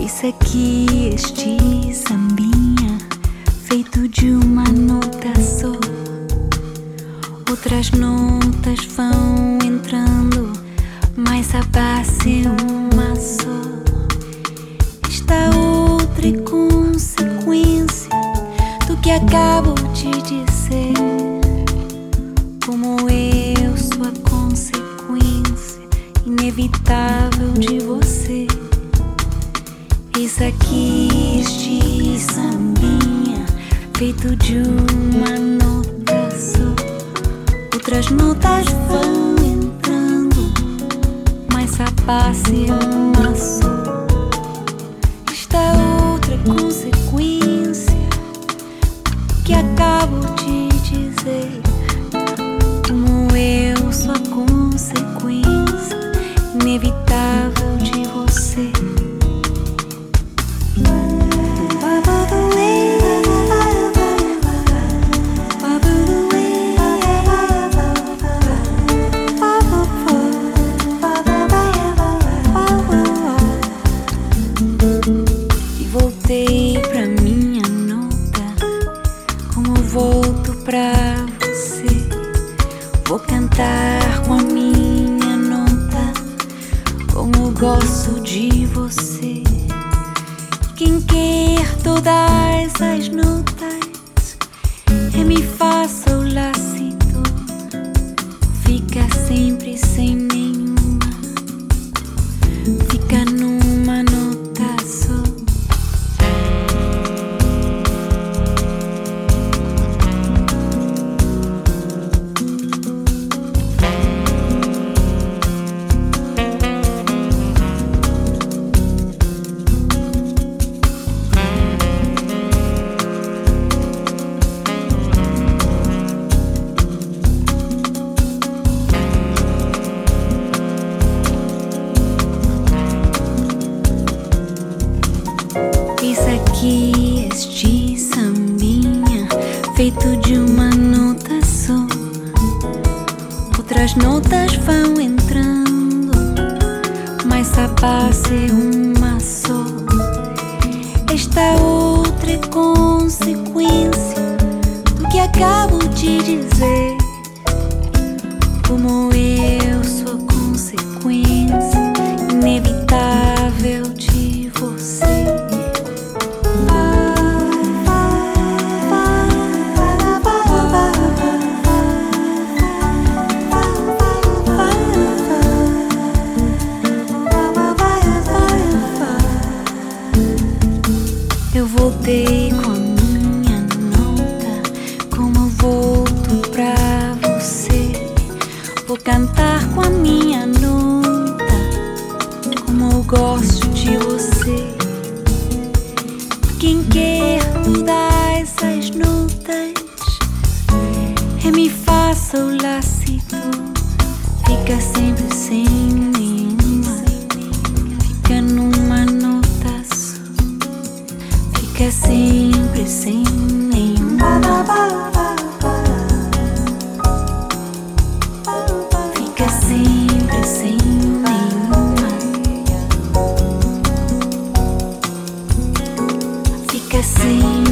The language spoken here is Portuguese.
Esse aqui, este sambinha, feito de uma nota só. Outras notas vão entrando, mas a base é uma só. Esta outra é consequência do que acabo de dizer. Como eu sou a consequência inevitável de você. Isso aqui, este sambinha, feito de uma nota só. Outras notas vão entrando, mas a base é uma só. Esta outra consequência que acabo de dizer. Como eu sou a consequência inevitável de você. E voltei pra minha nota, como volto pra você. Vou cantar com a minha nota, como gosto de você. Quem quer todas as notas, mi, fá, sol, lá, si, do, fica sempre sem nenhuma, fica numa nota só. Isso aqui, este sambinha, feito de uma nota só. Outras notas vão entrando, mas a base é uma só. Esta outra é consequência do que acabo de dizer. Como eu sou a consequência inevitável de você. Eu voltei com a minha nota, como eu volto pra você. Vou cantar com a minha nota, como eu gosto de você. Quem quer todas as notas, mi, fá, sol, lá, si, do, fica sempre sem nenhuma, fica numa nota só. Fica sempre sem nenhuma, fica sempre sem nenhuma, fica sempre.